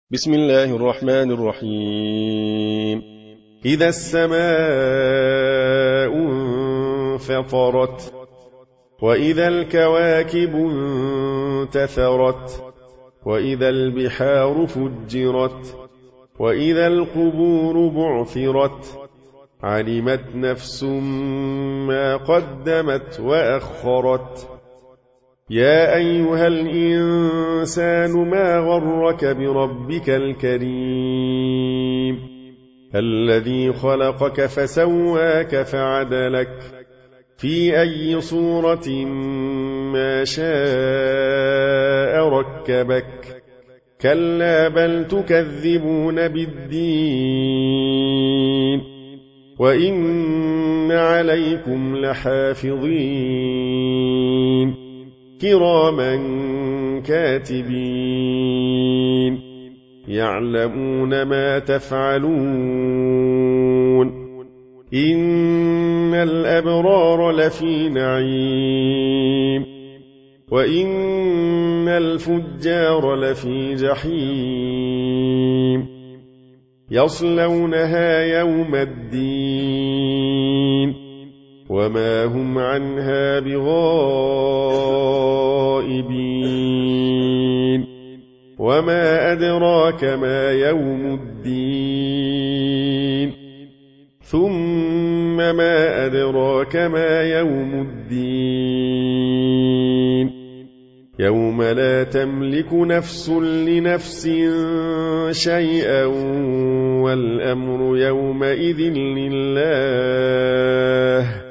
بسم الله الرحمن الرحيم. إذا السماء انفطرت وإذا الكواكب انتثرت وإذا البحار فجرت وإذا القبور بعثرت علمت نفس ما قدمت وأخرت. يا أيها الإنسان ما غرك بربك الكريم الذي خلقك فسواك فعدلك في أي صورة ما شاء ركبك. كلا بل تكذبون بالدين وإن عليكم لحافظين كراما كاتبين يعلمون ما تفعلون. إن الأبرار لفي نعيم وإن الفجار لفي جحيم يصلونها يوم الدين وما هم عنها بغائبين. وما أدراك ما يوم الدين ثم ما أدراك ما يوم الدين يوم لا تملك نفس لنفس شيئا والأمر يومئذ لله